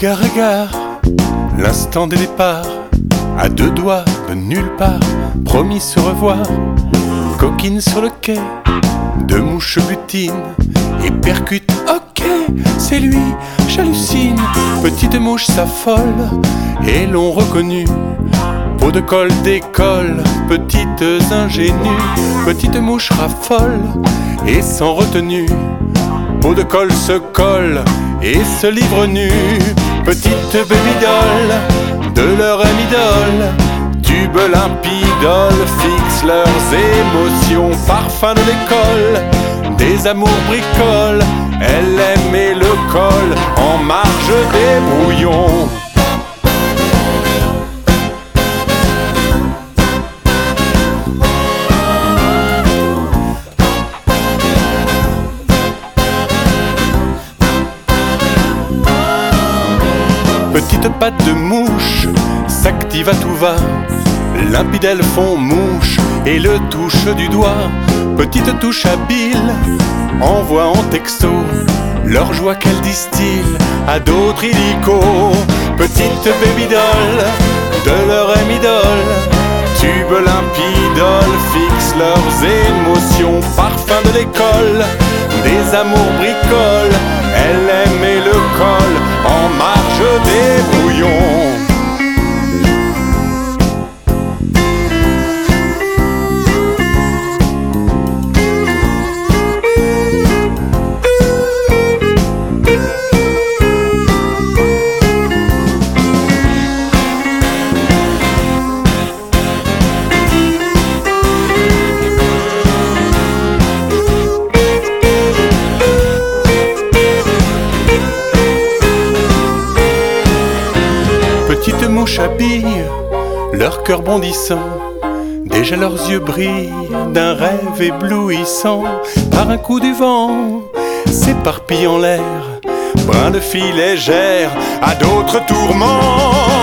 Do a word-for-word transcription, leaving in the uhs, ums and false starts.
Gare à gare, l'instant des départs, à deux doigts de nulle part, promis se revoir. Coquine sur le quai, deux mouches butinent et percutent. Ok, c'est lui, j'hallucine. Petite mouche s'affole et l'on reconnut. Peau de colle d'école, petites ingénues. Petite mouche raffole et sans retenue. Peau de colle se colle et se livre nue. Petite baby doll, de leur amidole, tube limpidole, fixe leurs émotions. Parfum de l'école, des amours bricoles, elle aimait le col en marge des brouillons. Petite patte de mouche s'active à tout va. Limpide elles font mouche et le touche du doigt. Petite touche habile envoie en texto leur joie qu'elles distillent à d'autres illicos. Petite baby doll, de leur amidole, tube limpidole, fixe leurs émotions. Parfum de l'école, des amours bricoles, elle aimait le col en marge des brouillons. Petites mouches habillent leur cœur bondissant. Déjà leurs yeux brillent d'un rêve éblouissant. Par un coup du vent s'éparpillent en l'air, brin de fille légère à d'autres tourments.